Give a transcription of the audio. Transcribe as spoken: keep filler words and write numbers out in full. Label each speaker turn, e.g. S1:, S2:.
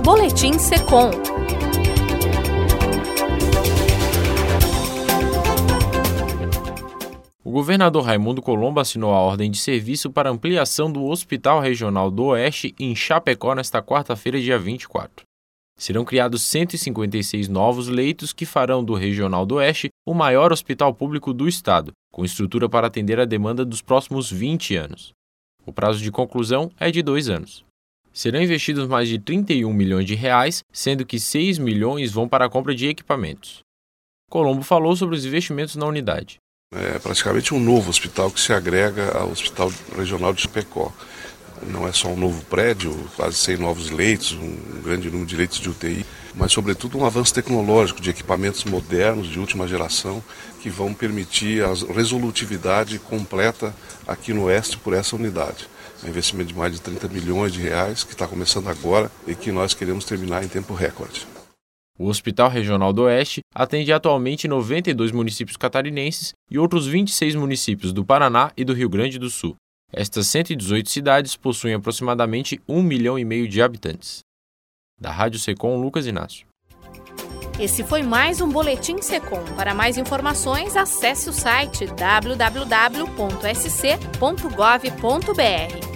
S1: Boletim Secom.
S2: O governador Raimundo Colombo assinou a ordem de serviço para ampliação do Hospital Regional do Oeste em Chapecó nesta quarta-feira, dia vinte e quatro. Serão criados cento e cinquenta e seis novos leitos que farão do Regional do Oeste o maior hospital público do estado, com estrutura para atender a demanda dos próximos vinte anos. O prazo de conclusão é de dois anos. Serão investidos mais de trinta e um milhões de reais, sendo que seis milhões vão para a compra de equipamentos. Colombo falou sobre os investimentos na unidade.
S3: É praticamente um novo hospital que se agrega ao Hospital Regional de Chapecó. Não é só um novo prédio, quase cem novos leitos, um grande número de leitos de U T I, mas sobretudo um avanço tecnológico de equipamentos modernos de última geração que vão permitir a resolutividade completa aqui no Oeste por essa unidade. É um investimento de mais de trinta milhões de reais que está começando agora e que nós queremos terminar em tempo recorde.
S2: O Hospital Regional do Oeste atende atualmente noventa e dois municípios catarinenses e outros vinte e seis municípios do Paraná e do Rio Grande do Sul. Estas cento e dezoito cidades possuem aproximadamente um milhão e meio de habitantes. Da Rádio Secom, Lucas Inácio.
S1: Esse foi mais um Boletim Secom. Para mais informações, acesse o site w w w ponto s c ponto gov ponto b r.